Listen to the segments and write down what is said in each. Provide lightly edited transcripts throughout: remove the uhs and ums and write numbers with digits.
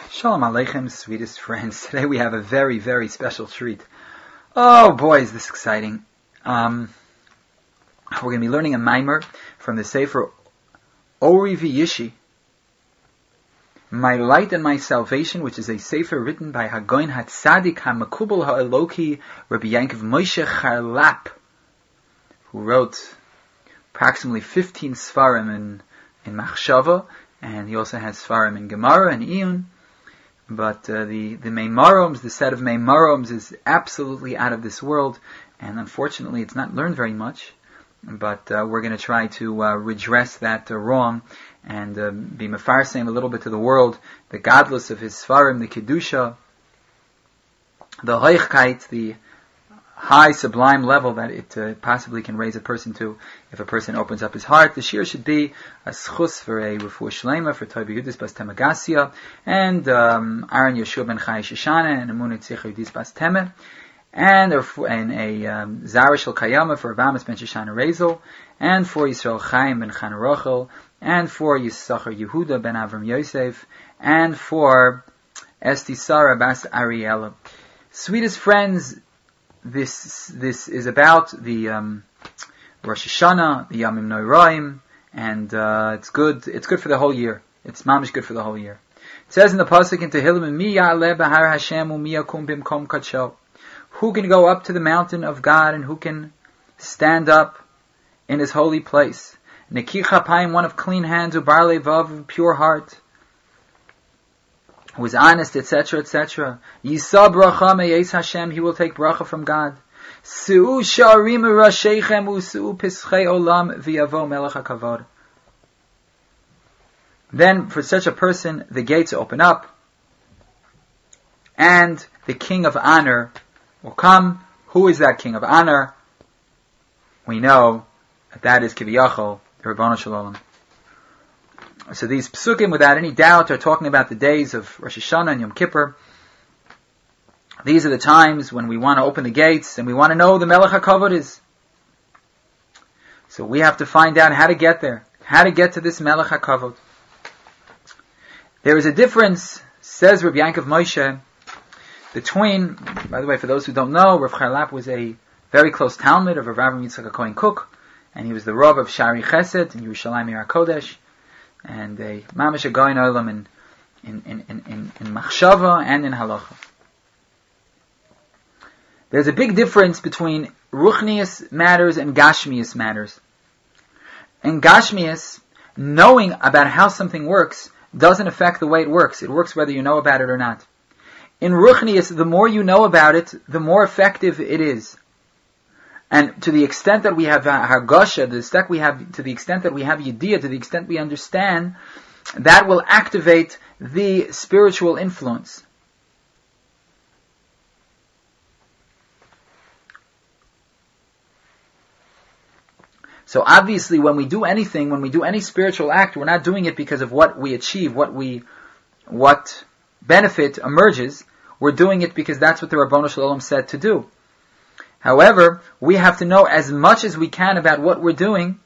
Shalom Aleichem, sweetest friends. Today we have a very, very special treat. Oh boy, is this exciting. We're going to be learning a Maimer from the Sefer Ori V'Yishi, My Light and My Salvation, which is a Sefer written by Hagoin HaTzadik HaMekubal HaEloki, Rabbi Yankov Moshe Charlap, who wrote approximately 15 Sfarim in Machshava, and he also has Sfarim in Gemara and Iyun. But the Meimaroms, the set of Meimaroms, is absolutely out of this world, and unfortunately it's not learned very much. But we're going to try to redress that wrong and be mefarsem a little bit to the world, the godless of his Sfarim, the Kedusha, the Hoichkeit, the high sublime level that it possibly can raise a person to if a person opens up his heart. The shir should be a schus for a refuah shlema for Tobi Yudis Bas Temagasia and Aaron Yeshua ben Chai Shoshana and Emunah Tzich Yudis Bas Temeh and a Zara Shel Kayama for Abamas ben Shoshana Rezel and for Yisrael Chaim ben Chana Rochel and for Yisachar Yehuda ben Avram Yosef and for Esti Sarah Bas Ariela. Sweetest friends, This is about the Rosh Hashanah, the Yamim Noraim, and it's good for the whole year. It's mamish good for the whole year. It says in the pasuk in Tehillim, Mi ya'aleh b'har Hashem u'mi yakum bimkom kadsho. Who can go up to the mountain of God and who can stand up in His holy place? Neki chapayim, one of clean hands, ubar levav, pure heart, who is honest, etc., etc. Yisa bracha meyes Hashem, he will take bracha from God. Su'u sha'arim rashechem u'su'u pischei olam v'yavo melech hakavod. Then, for such a person, the gates open up, and the King of Honor will come. Who is that King of Honor? We know that is Kiviyachol, the Ribono Shel Olam. So these psukim, without any doubt, are talking about the days of Rosh Hashanah and Yom Kippur. These are the times when we want to open the gates and we want to know who the Melech HaKavod is. So we have to find out how to get there, how to get to this Melech HaKavod. There is a difference, says Rabbi Yankov Moshe, between, by the way, for those who don't know, Rav Charlap was a very close Talmud of Rav Avram Yitzchak HaKohen Kook, and he was the Rav of Shari Chesed in Yerushalayim Yer HaKodesh, and a mamish goyin olam in machshava and in halacha. There's a big difference between ruchnius matters and gashmius matters. In gashmius, knowing about how something works doesn't affect the way it works. It works whether you know about it or not. In ruchnius, the more you know about it, the more effective it is. And to the extent that we have hargasha, to the extent that we have yediyah, to the extent we understand, that will activate the spiritual influence. So obviously, when we do anything, when we do any spiritual act, we're not doing it because of what we achieve, what benefit emerges. We're doing it because that's what the Ribono Shel Olam said to do. However, we have to know as much as we can about what we're doing.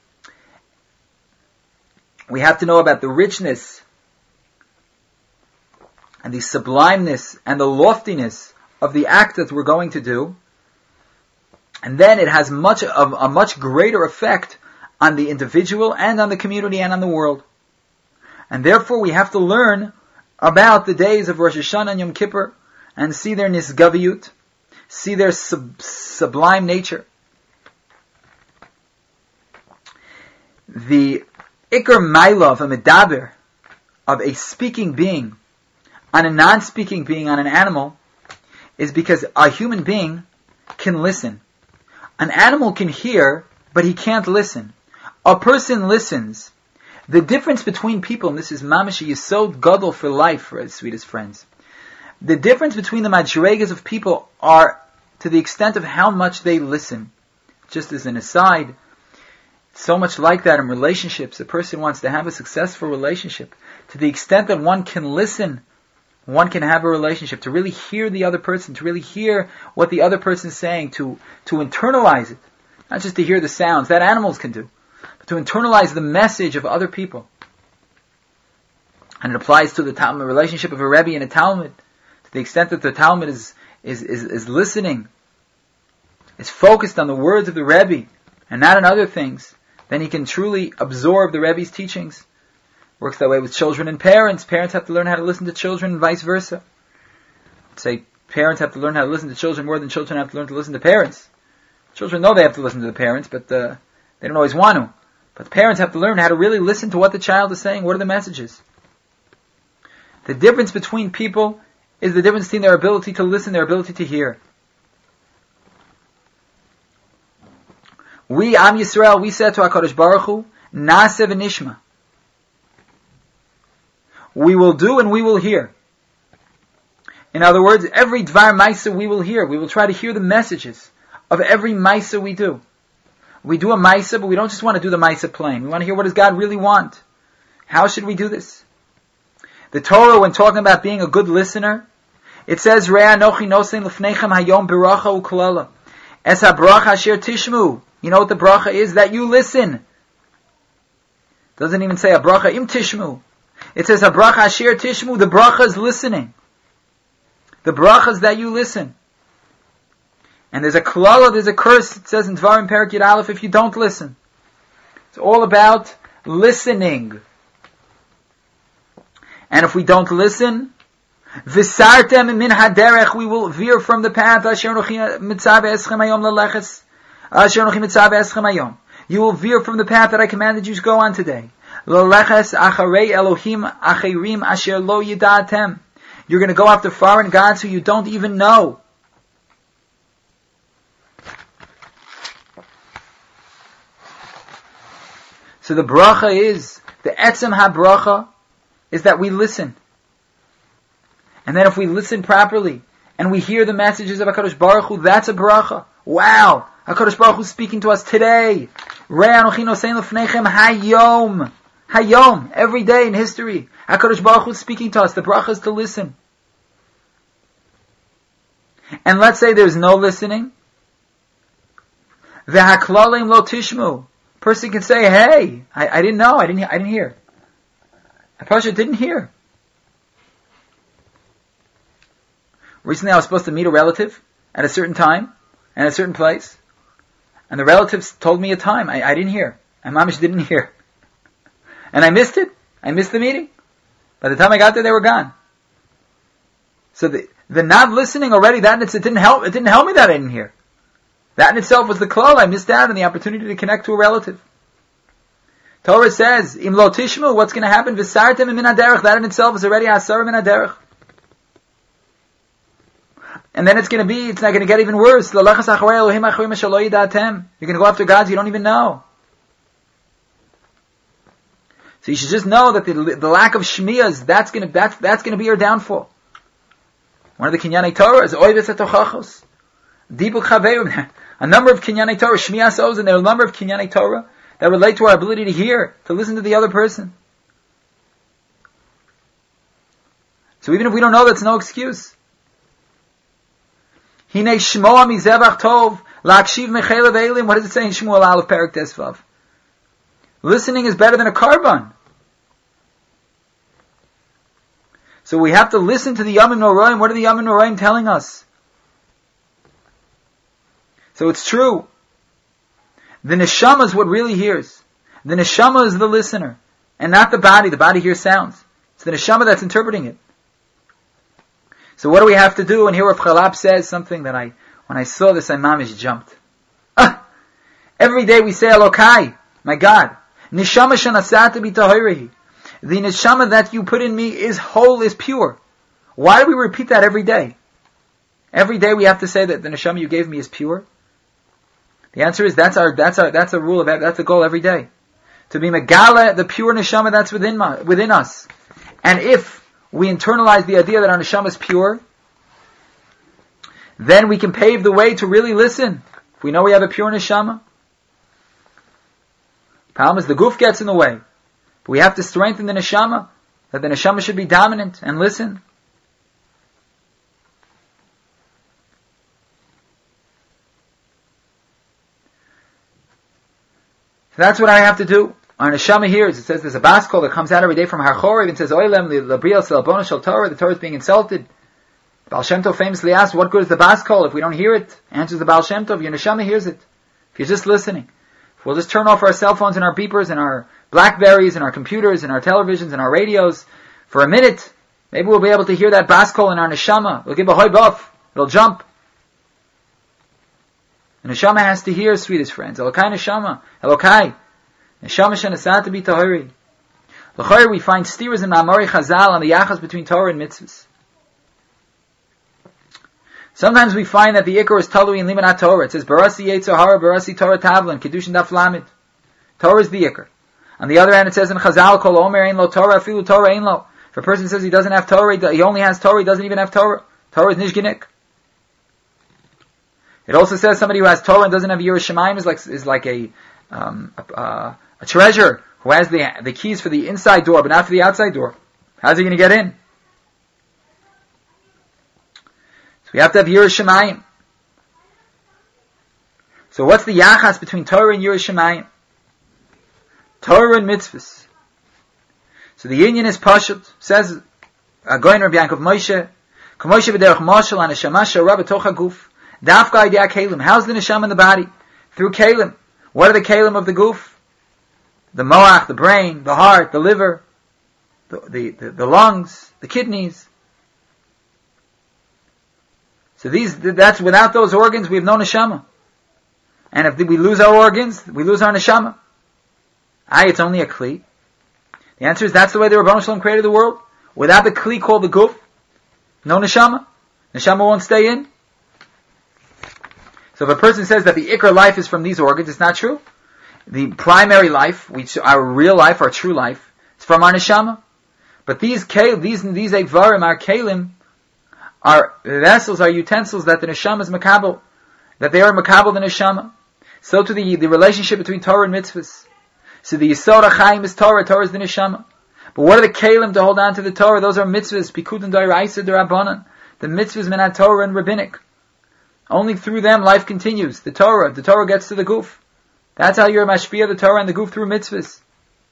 We have to know about the richness and the sublimeness and the loftiness of the act that we're going to do. And then it has a much greater effect on the individual and on the community and on the world. And therefore we have to learn about the days of Rosh Hashanah and Yom Kippur and see their nisgaviyut, see their sublime nature. The ikar maila of a medaber, of a speaking being, on a non-speaking being, on an animal, is because a human being can listen. An animal can hear, but he can't listen. A person listens. The difference between people, and this is mamash yesod gadol for life, for as sweetest friends. The difference between the madregas of people are to the extent of how much they listen. Just as an aside, so much like that in relationships. A person wants to have a successful relationship. To the extent that one can listen, one can have a relationship, to really hear the other person, to really hear what the other person is saying, to internalize it. Not just to hear the sounds, that animals can do, but to internalize the message of other people. And it applies to the Talmud, relationship of a Rebbe and a Talmud. To the extent that the Talmud is listening, is focused on the words of the Rebbe, and not on other things, then he can truly absorb the Rebbe's teachings. Works that way with children and parents. Parents have to learn how to listen to children and vice versa. Say parents have to learn how to listen to children more than children have to learn to listen to parents. Children know they have to listen to the parents, but they don't always want to. But the parents have to learn how to really listen to what the child is saying. What are the messages? The difference between people is the difference between their ability to listen, their ability to hear. We, Am Yisrael, we said to HaKadosh Baruch Hu, Naaseh v'nishma. We will do and we will hear. In other words, every Dvar Maisa we will hear. We will try to hear the messages of every Maisa we do. We do a Maisa, but we don't just want to do the Maisa plain. We want to hear what does God really want. How should we do this? The Torah, when talking about being a good listener, it says, Re'ah anochi nosein l'fneichem hayom beracha u'klala. Es ha-bracha asher tishmu. You know what the bracha is? That you listen. Doesn't even say a bracha im tishmu. It says a bracha asher tishmu. The bracha is listening. The bracha is that you listen. And there's a klala, there's a curse. It says in Dvarim Perek Yud Aleph, if you don't listen. It's all about listening. And if we don't listen, Visartem min haderech, we will veer from the path. Asher nochi mitzvah eschem hayom leleches. Asher nochi mitzvah eschem hayom. You will veer from the path that I commanded you to go on today. Leleches acharei Elohim acherim asher lo yidatem. You're going to go after foreign gods who you don't even know. So the bracha is, the etzem ha-bracha is that we listen. And then if we listen properly, and we hear the messages of HaKadosh Baruch Hu, that's a bracha. Wow! HaKadosh Baruch Hu is speaking to us today. Re'ah anochi nosein l'fneichem hayom. Hayom. Every day in history. HaKadosh Baruch Hu is speaking to us. The bracha is to listen. And let's say there's no listening. V'haklalim lo tishmu. Person can say, hey, I didn't know, I didn't hear. A person didn't hear. Recently I was supposed to meet a relative at a certain time and a certain place. And the relatives told me a time. I didn't hear. And mamish didn't hear. And I missed it. I missed the meeting. By the time I got there, they were gone. So the not listening already, it didn't help me that I didn't hear. That in itself was the klal. I missed out on the opportunity to connect to a relative. Torah says, Im lo tishmu, what's going to happen? V'sartem min haderech. That in itself is already asar min haderech. And then it's not going to get even worse. You're going to go after gods you don't even know. So you should just know that the lack of shmiyas, that's going to be your downfall. One of the kinyanei Torah is oives etochachos. Dibuk chaverim. A number of kinyanei Torah, shmiyas oz, and there are a number of kinyanei Torah that relate to our ability to hear, to listen to the other person. So even if we don't know, that's no excuse. Hinei shmoa mizevach tov, lakshiv mechelev elim. What does it say in Shmuel Aleph Perek Tesvav? Listening is better than a carbon. So we have to listen to the Yamim Noraim. What are the Yamim Noraim telling us? So it's true. The neshama is what really hears. The neshama is the listener, and not the body. The body hears sounds. It's the neshama that's interpreting it. So what do we have to do? And here Rav Chalap says something that when I saw this, I mamish jumped. Every day we say Elokai, my God. Neshama shanasata b'tahirihi. The neshama that you put in me is whole, is pure. Why do we repeat that every day? Every day we have to say that the neshama you gave me is pure. The answer is that's a rule that's a goal every day. To be megala, the pure neshama that's within us. And if we internalize the idea that our neshama is pure, then we can pave the way to really listen. If we know we have a pure neshama. The problem is the goof gets in the way. But we have to strengthen the neshama, that the neshama should be dominant and listen. So that's what I have to do. our neshama hears. It says there's a bas kol that comes out every day from Har Chorev and says, Oilem l'briel selabona shel Torah, the Torah is being insulted. Baal Shem Tov famously asks, what good is the bas kol if we don't hear it? Answers the Baal Shem Tov, your neshama hears it. If you're just listening. If we'll just turn off our cell phones and our beepers and our Blackberries and our computers and our televisions and our radios for a minute, maybe we'll be able to hear that bas kol in our neshama. We'll give a hoy buff. It'll jump. The neshama has to hear, sweetest friends. Elokai neshama. Elokai. Neshama shenasat to be tahiri. L'chayr we find steers in Ma'amori Chazal on the yachas between Torah and mitzvahs. Sometimes we find that the ikar is talui in limanat Torah. It says barasi yetzer hara, barasi Torah tavlan, kedushin daf lamid. Torah is the ikar. On the other hand, it says in Chazal, kol omer ein lo Torah, afilu Torah ein lo. If a person says he doesn't have Torah, he only has Torah, he doesn't even have Torah. Torah is nishginik. It also says somebody who has Torah and doesn't have Yiras Shamayim is like a treasure who has the keys for the inside door but not for the outside door. How's he going to get in? So we have to have Yiras Shamayim. So what's the yachas between Torah and Yiras Shamayim? Torah and mitzvahs. So the union is pashut. Says Agoin Rabbi Yankov Moshe, K'Moshe b'derech mashal aneshama shara b'toch haguf. Dafka idea kalim. How's the neshama in the body? Through kalim. What are the kalim of the goof? The moach, the brain, the heart, the liver, the lungs, the kidneys. So that's without those organs, we have no neshama. And if we lose our organs, we lose our neshama. It's only a kli. The answer is that's the way the Rebbeinu Shalom created the world. Without the kli called the goof, no neshama. Neshama won't stay in. So if a person says that the ikar life is from these organs, it's not true. The primary life, our real life, our true life, is from our neshama. But these ekvarim, our kalim, are vessels, are utensils that the neshama is makabel, that they are makabel the neshama. So to the relationship between Torah and mitzvahs. So the Yisod HaChaim is Torah, Torah is the neshama. But what are the kalim to hold on to the Torah? Those are mitzvahs, Pikud and Dairaisa D'Rabbanan. The mitzvahs minat Torah and rabbinic. Only through them life continues. The Torah gets to the goof. That's how you're mashpiyah the Torah and the goof through mitzvahs.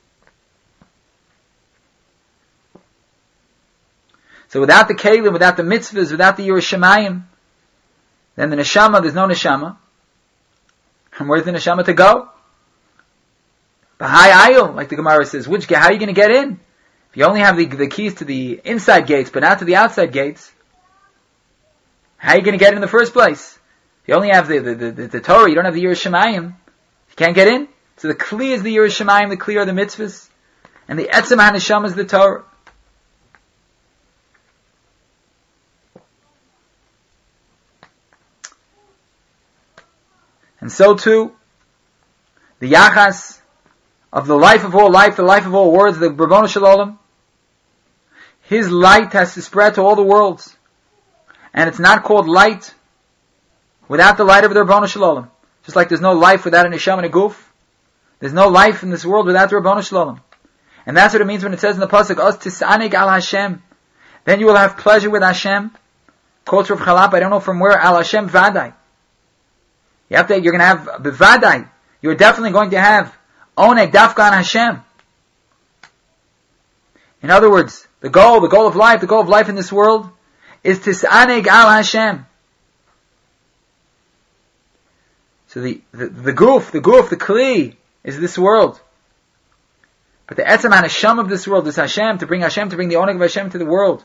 So without the kalim, without the mitzvahs, without the Yiras Shamayim, then the neshama, there's no neshama. And where's the neshama to go? B'hai ayil, like the Gemara says, how are you going to get in? If you only have the keys to the inside gates, but not to the outside gates, how are you going to get in the first place? If you only have the Torah, you don't have the Yiras Shamayim, you can't get in. So the Kli is the Yiras Shamayim, the Kli are the mitzvahs, and the Etzem HaNeshama is the Torah. And so too, the Yachas of the life of all life, the life of all worlds, the Rebbeinu Shalom, his light has to spread to all the worlds. And it's not called light without the light of the Rebbeinu Shalom. Just like there's no life without a neshama and a goof, there's no life in this world without the Rebbeinu Shalom. And that's what it means when it says in the pasuk, "Os tisanig al Hashem." Then you will have pleasure with Hashem. Quotes Rav Chalap, I don't know from where, al Hashem vadai. You're going to have bevadai. You're definitely going to have oneg dafka on Hashem. In other words, the goal of life in this world is tisaneg al Hashem. So the goof, the kli is this world. But the etzem hanesham of this world is Hashem, to bring the oneg of Hashem to the world.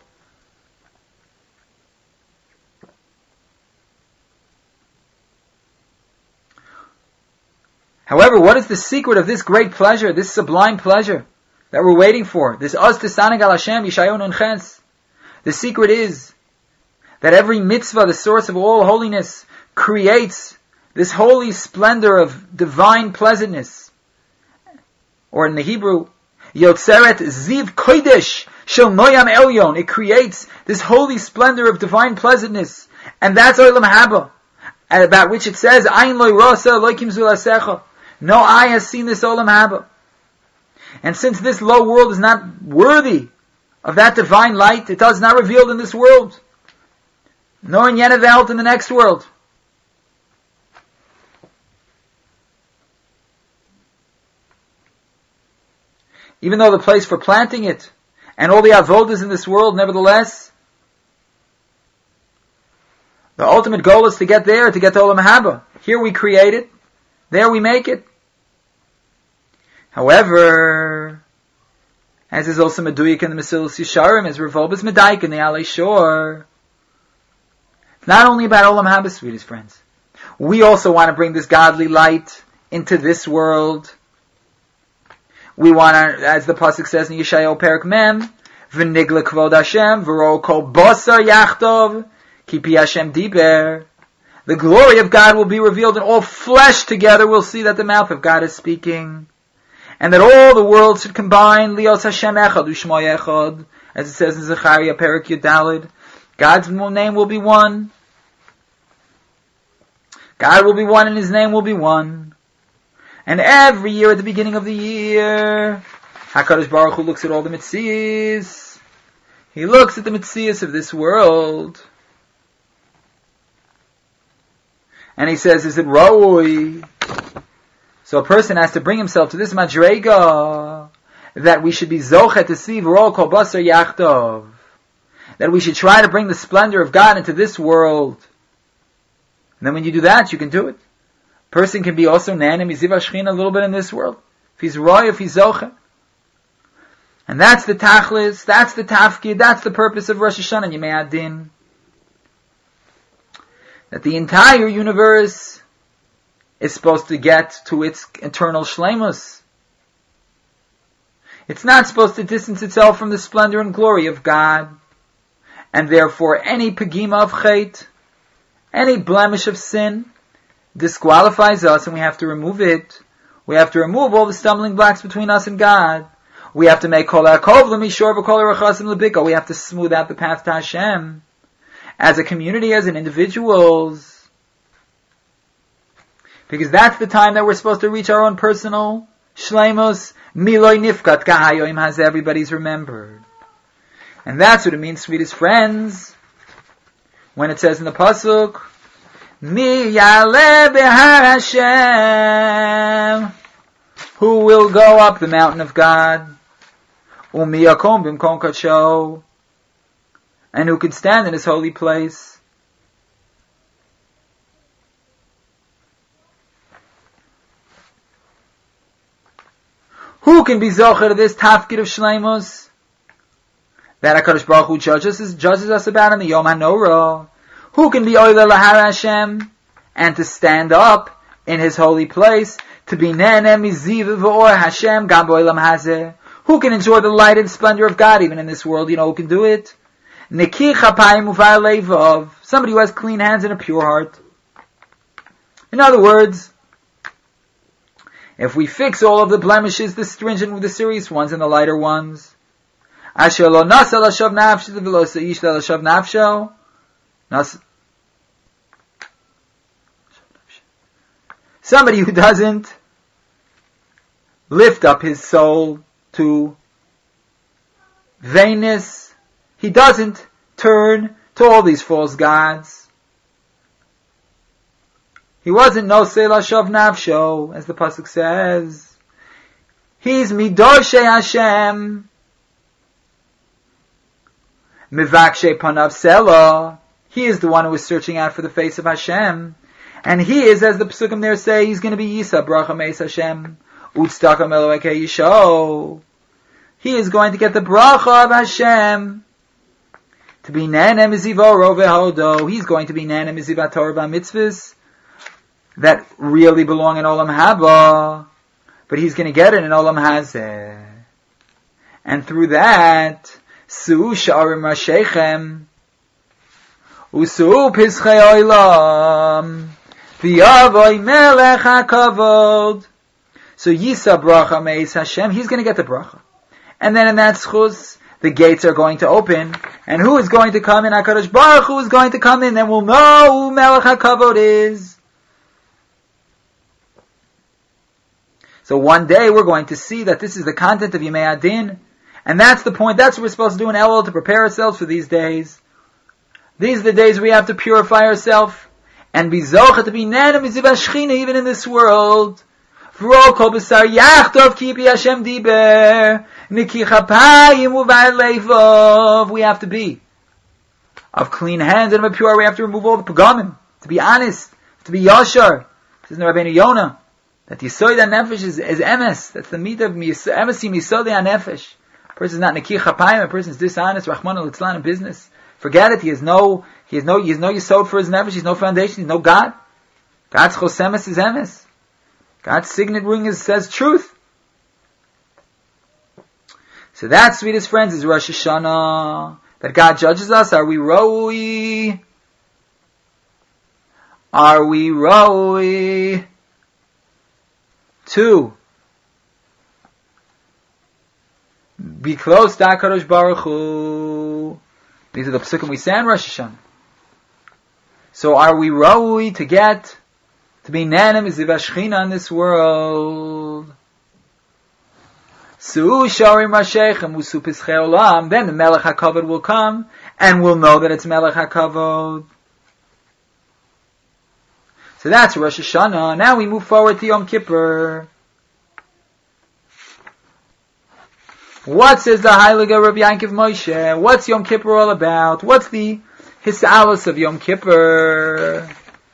However, what is the secret of this great pleasure, this sublime pleasure that we're waiting for? This Oz Tisaneg al Hashem, Yeshayahu Nun Ches. The secret is that every mitzvah, the source of all holiness, creates this holy splendor of divine pleasantness. Or in the Hebrew, Yotzeret Ziv Kodesh Shel Noyam Elyon. It creates this holy splendor of divine pleasantness. And that's Olam Haba, about which it says, Ayin Lo Yirasa Elokim Zulasecha. No eye has seen this Olam Haba. And since this low world is not worthy of that divine light, it is not revealed in this world, nor in Yenevelt in the next world. even though the place for planting it, and all the avodas in this world, nevertheless, the ultimate goal is to get there, to get to Olam Haba. Here we create it, there we make it. However, as is also Meduyik in the Mesilas Yesharim, as Rav Wolbe is Medayik in the Alei Shor, it's not only about Olam Haba, sweetest friends. We also want to bring this godly light into this world. We want to, as the pasuk says in Yeshayahu Perek Mem, V'nigla kvod Hashem, v'ro kol basar yachtov, ki pi Hashem diber. The glory of God will be revealed, and all flesh together will see that the mouth of God is speaking. And that all the world should combine, Lios Hashem echad u'shmo echad, as it says in Zechariah Perek Yudalid. God's name will be one. God will be one, and His name will be one. And every year at the beginning of the year, HaKadosh Baruch Hu looks at all the mitzias. He looks at the mitzias of this world. And He says, is it Ra'ui? So a person has to bring himself to this madrega, that we should be zochet to see v'ro kol basar yachtov. That we should try to bring the splendor of God into this world. And then when you do that, you can do it. A person can be also nanim miziv hashchina a little bit in this world. If he's roy, if he's zochet. And that's the tachlis, that's the tafkid, that's the purpose of Rosh Hashanah and Yemei Adin. That the entire universe is supposed to get to its eternal shleimus. It's not supposed to distance itself from the splendor and glory of God. And therefore any pagima of chait, any blemish of sin, disqualifies us, and we have to remove it. We have to remove all the stumbling blocks between us and God. We have to make kol ha'kov l'mishor v'kol ha'rachasim l'bika. We have to smooth out the path to Hashem. As a community, as an individuals. Because that's the time that we're supposed to reach our own personal shleimus, miloi nifkat kahayoim has everybody's remembered. And that's what it means, sweetest friends, when it says in the pasuk, Mi yaleh behar Hashem, who will go up the mountain of God, umi yakom bimkom kadsho, and who can stand in His holy place. Who can be zocher to this tafkid of shleimus that HaKadosh Baruch Hu judges us about in the Yom HaNorah? Who can be oile lahar Hashem and to stand up in His holy place, to be nene miziv v'or Hashem gam b'olam hazeh? Who can enjoy the light and splendor of God even in this world? You know who can do it? Neki chapayim uvar levav, somebody who has clean hands and a pure heart. In other words, if we fix all of the blemishes, the stringent, the serious ones, and the lighter ones, asher lo nasa l'shav nafsho v'lo seish l'shav nafsho, somebody who doesn't lift up his soul to vainness, he doesn't turn to all these false gods. He wasn't nosei l'shav nafsho, as the pasuk says. He's midoshei Hashem, mivakshe panav sela. He is the one who is searching out for the face of Hashem, and he is, as the pasukim there say, he's going to be Yisa bracha meis Hashem utztaka meloekei yisho. He is going to get the bracha of Hashem. To be nene mizivoro vehodo. He's going to be nene mizivat Torah b'mitzvahs that really belong in Olam Haba, but he's going to get it in Olam Hazeh. And through that, Su'u Sha'arim Rashechem, Usu'u Pischei Olam, V'yavoi Melech HaKavod. So Yisa Bracha Meis Hashem, he's going to get the bracha. And then in that schus, the gates are going to open, and who is going to come in? HaKadosh Baruch Hu is going to come in, and we'll know who Melech HaKavod is. So one day we're going to see that this is the content of Yemei Adin, and that's the point, that's what we're supposed to do in Elul, to prepare ourselves for these days. These are the days we have to purify ourselves, and be zocha to be nana miziv hashchina even in this world. V'ro kol b'sar yachtov ki pi Hashem diber, Niki chapayim uvar leivov. We have to be of clean hands and of a pure. We have to remove all the pagamim. To be honest. To be yashar. Says in Rabbeinu Yonah that Yisoid HaNefesh is emes. That's the meat of emesim Yisoid HaNefesh. A person is not Niki chapayim. A person is dishonest. Rahman al-Itzlan in business. Forget it. He has no Yisod for his nefesh. He has no foundation. He has no God. God's chosemes is emes. God's signet ring says truth. So that, sweetest friends, is Rosh Hashanah. That God judges us. Are we roi? Are we roi to be close to HaKadosh Baruch Hu? These are the psukim we say in Rosh Hashanah. So are we roi to be nanim is the Vashchina in this world? Then the Melech HaKavod will come, and we'll know that it's Melech HaKavod. So that's Rosh Hashanah. Now we move forward to Yom Kippur. What says the Heilige Rabbi Yankiv Moshe? What's Yom Kippur all about? What's the Hisalos of Yom Kippur?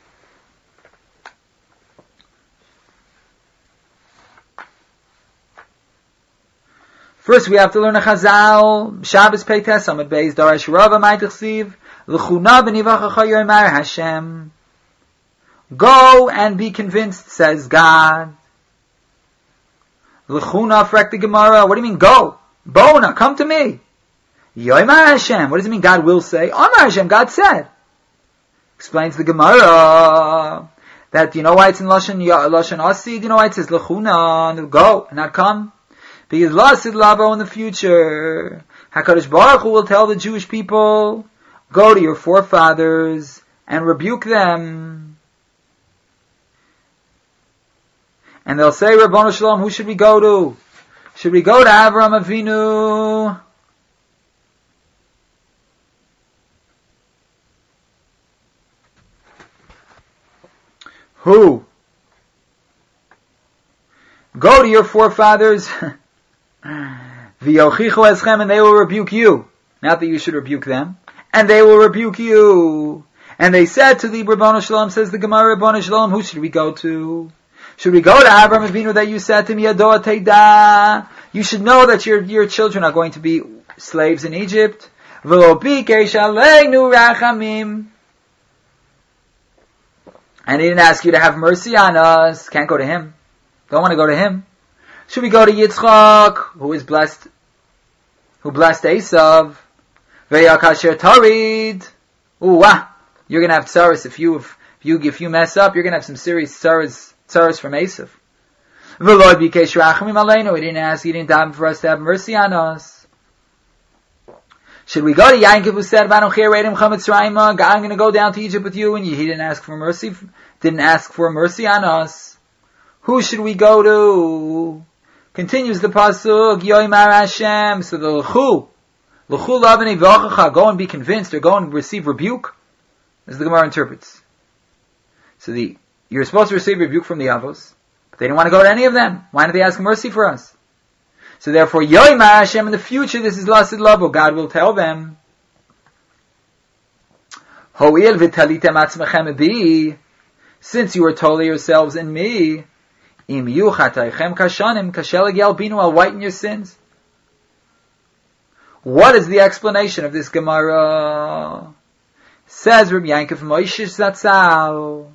First, we have to learn a Chazal. Shabbos Peites Amud Beis Darash Rava Ma'itachsiv L'chuna b'nivachacha Yomer Hashem. Go and be convinced, says God. L'chuna frek the Gemara. What do you mean go? Bona, come to me. Yomer Hashem. What does it mean God will say? Amar Hashem, God said. Explains the Gemara that you know why it's in Lashon Asid. You know why it says L'chuna, go, not come. Because Lasid Labo in the future, HaKadosh Baruch Hu will tell the Jewish people, go to your forefathers and rebuke them. And they'll say, Rabbanu Shalom, who should we go to? Should we go to Avraham Avinu? Who? Go to your forefathers, v'yochichu eschem, and they will rebuke you. Not that you should rebuke them. And they will rebuke you. And they said to the Rabbanu Shalom, says the Gemara, Rabbanu Shalom, who should we go to? Should we go to Avraham Avinu that you said to me, Yado Teida? You should know that your children are going to be slaves in Egypt. V'lo bikesh aleinu rachamim. And he didn't ask you to have mercy on us. Can't go to him. Don't want to go to him. Should we go to Yitzchak, who blessed Esav? Ve'yakasher tarid. You're gonna have tzaras if you mess up. You're gonna have some serious tzaras from Esav. V'lo bikesh rachamim aleinu. He didn't daven for us to have mercy on us. Should we go to Yankov who said, I'm gonna go down to Egypt with you, and he didn't ask for mercy on us? Who should we go to? Continues the pasuk, Yoimar Hashem. So the l'chu lavnei v'ochacha, go and be convinced, or go and receive rebuke, as the Gemara interprets. So you're supposed to receive rebuke from the Avos, but they didn't want to go to any of them. Why did they ask mercy for us? So therefore, Yoimar Hashem, in the future, this is Lasid Lavo, God will tell them, Ho'il v'talitem atzmechem bi, since you were totally yourselves in me, Im yu chataychem kashanim kasheleg yalbinu, I'll whiten your sins. What is the explanation of this Gemara? Says Rabbi Yankov Moshe Zatzal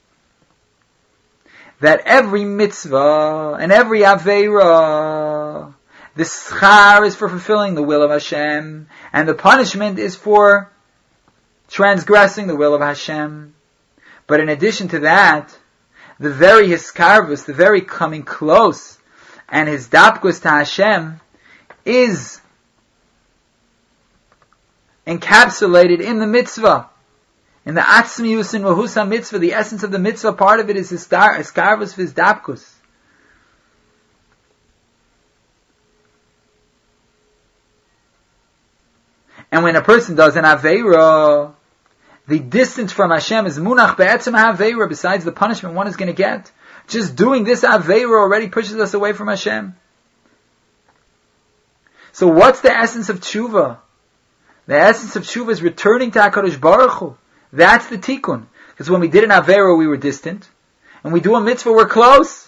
that every mitzvah and every aveira, the schar is for fulfilling the will of Hashem, and the punishment is for transgressing the will of Hashem. But in addition to that, the very hiskarvus, the very coming close, and his dapkus to Hashem is encapsulated in the mitzvah. In the atzmius and wahusa mitzvah, the essence of the mitzvah, part of it is hiskarvus his dapkus. And when a person does an aveira, the distance from Hashem is munach be'etzem ha'aveira, besides the punishment one is going to get. Just doing this aveira already pushes us away from Hashem. So what's the essence of tshuva? The essence of tshuva is returning to HaKadosh Baruch Hu. That's the tikkun. Because when we did an Avera, we were distant. And we do a mitzvah, we're close.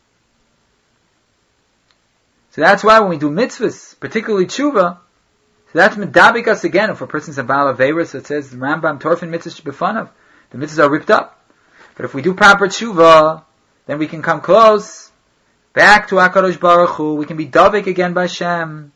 So that's why when we do mitzvahs, particularly tshuva, so that's medabik us again. If a person's a Baal Avera, so it says, Rambam, Torfin mitzvahs b'fanav. The mitzvahs are ripped up. But if we do proper tshuva, then we can come close, back to HaKadosh Baruch Hu. We can be davik again by Hashem.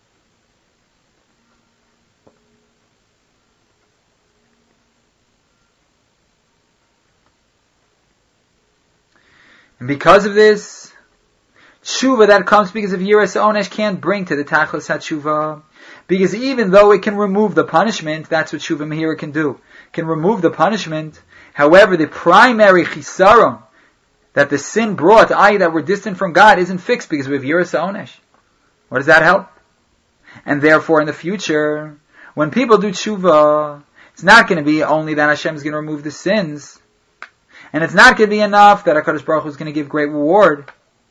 And because of this, tshuva that comes because of Yiras Onesh can't bring to the Tachlis HaTshuva. Because even though it can remove the punishment, that's what tshuva mehira can do. It can remove the punishment. However, the primary chisaron that the sin brought, i.e. that we're distant from God, isn't fixed because we have Yiras Onesh. What does that help? And therefore in the future, when people do tshuva, it's not going to be only that Hashem is going to remove the sins. And it's not going to be enough that HaKadosh Baruch Hu is going to give great reward.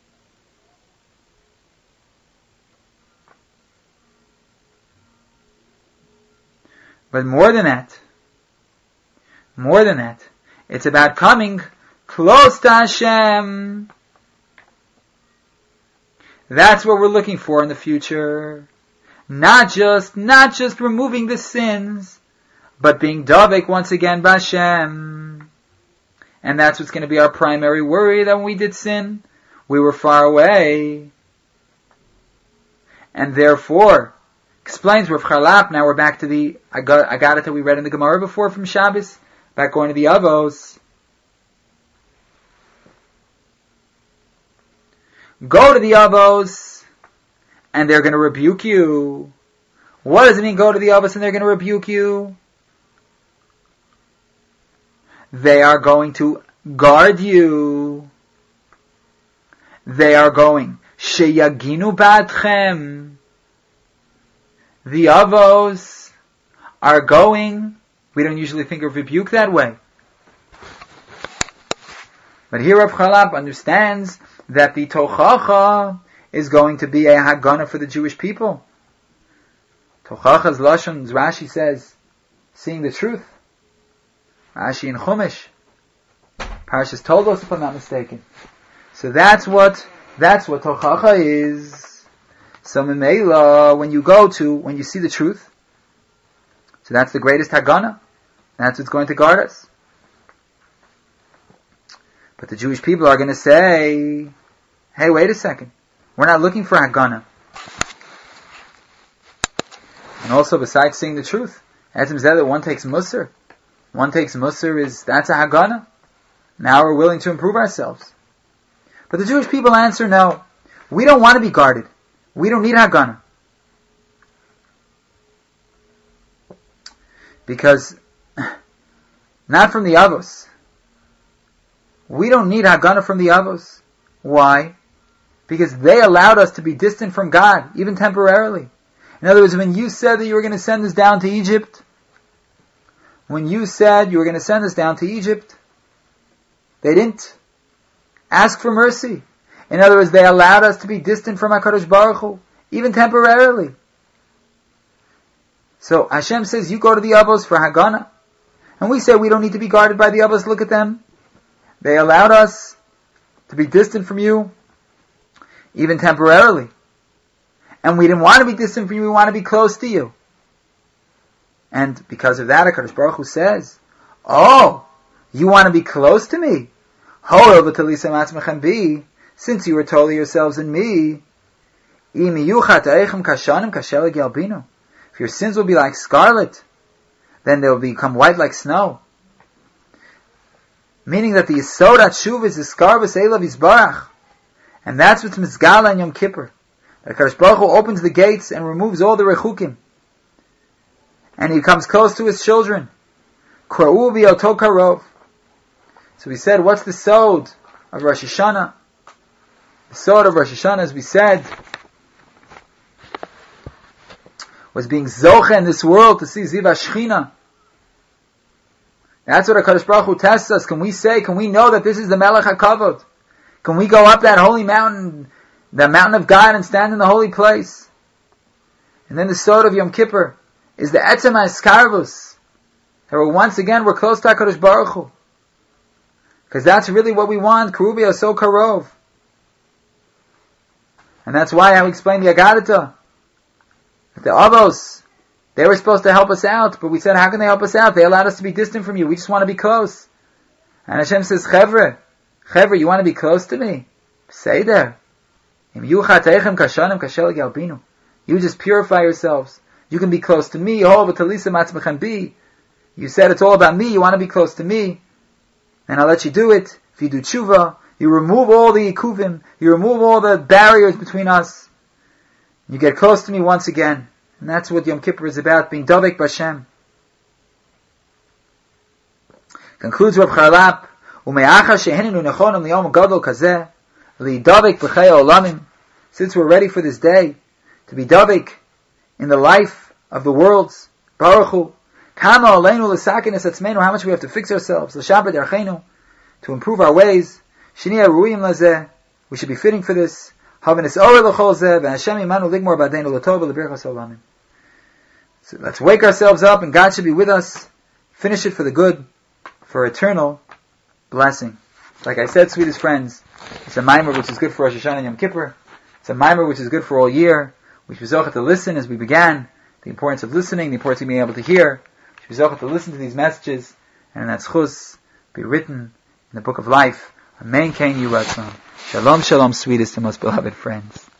But more than that, it's about coming close to Hashem. That's what we're looking for in the future. Not just removing the sins, but being davek once again by Hashem. And that's what's going to be our primary worry, that when we did sin, we were far away. And therefore, explains Rav Charlap, now we're back to the Agadah that we read in the Gemara before from Shabbos, back going to the Avos. Go to the Avos, and they're going to rebuke you. What does it mean, go to the Avos and they're going to rebuke you? They are going to guard you. They are going, sheyaginu ba'adchem. The Avos are going, we don't usually think of rebuke that way. But here Rav Charlap understands that the Tochacha is going to be a Hagana for the Jewish people. Tochacha's Lashon, Rashi says, seeing the truth. Rashi in Chumash. Parashas Toldos, if I'm not mistaken. So that's what Tochacha is. So Memela, when you see the truth, so that's the greatest Hagana. That's what's going to guard us. But the Jewish people are going to say, hey, wait a second. We're not looking for Hagana. And also, besides seeing the truth, Etzem Zeh that one takes Musar. One takes Musar that's a Hagana. Now we're willing to improve ourselves. But the Jewish people answer, no. We don't want to be guarded. We don't need Hagana. Because, not from the Avos. We don't need Hagana from the Avos. Why? Because they allowed us to be distant from God, even temporarily. In other words, when you said that you were going to send us down to Egypt, they didn't ask for mercy. In other words, they allowed us to be distant from HaKadosh Baruch Hu, even temporarily. So Hashem says, you go to the Avos for Hagana. And we say we don't need to be guarded by the Avos. Look at them. They allowed us to be distant from you, even temporarily. And we didn't want to be distant from you, we want to be close to you. And because of that, HaKadosh Baruch Hu says, oh, you want to be close to me? Since you were totally yourselves in me, if your sins will be like scarlet, then they will become white like snow. Meaning that the Yesod HaTshuva is the Skarbus Elav Yisbarach. And that's what's Mizgala and Yom Kippur. That HaKadosh Baruch Hu opens the gates and removes all the Rechukim. And he comes close to his children. Kra'u v'yoto karov. So we said, what's the Sod of Rosh Hashanah? The Sod of Rosh Hashanah, as we said, was being Zocha in this world to see Ziv HaShechina. That's what HaKadosh Baruch Hu tests us. Can we know that this is the Melech HaKavod? Can we go up that holy mountain, the mountain of God, and stand in the holy place? And then the sod of Yom Kippur is the Etzem HaEskarvus. And once again, we're close to HaKadosh Baruch Hu. Because that's really what we want. Karubi so karov. And that's why I explained the Agadata. The Avos, they were supposed to help us out, but we said, how can they help us out? They allowed us to be distant from you. We just want to be close. And Hashem says, Chevre, you want to be close to me? Say there. You just purify yourselves. You can be close to me. You said it's all about me. You want to be close to me. And I'll let you do it. If you do tshuva, you remove all the ikuvim. You remove all the barriers between us. You get close to me once again. And that's what Yom Kippur is about, being Dovek B'Hashem. Concludes Rav Charlap, since we're ready for this day, to be Dovek in the life of the worlds, Baruch Hu, how much we have to fix ourselves, to improve our ways, we should be fitting for this. So let's wake ourselves up, and God should be with us. Finish it for the good, for eternal blessing. Like I said, sweetest friends, it's a mimer which is good for Rosh Hashanah and Yom Kippur. It's a mimer which is good for all year. We should be zochet to listen as we began. The importance of listening, the importance of being able to hear. We should be zochet to listen to these messages, and that schus be written in the book of life. Amen. Kain Yiratzon. Shalom, shalom, sweetest and most beloved friends.